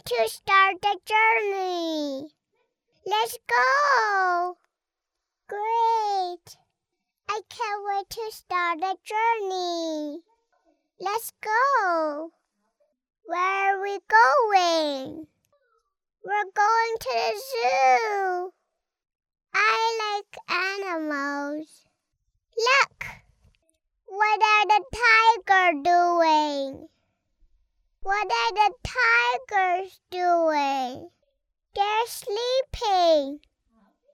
wait to start the journey. Let's go! Great! I can't wait to start the journey. Let's go! Where are we going? We're going to the zoo. I like animals. Look! What are the tigers doing? What are the tigers doing? They're sleeping.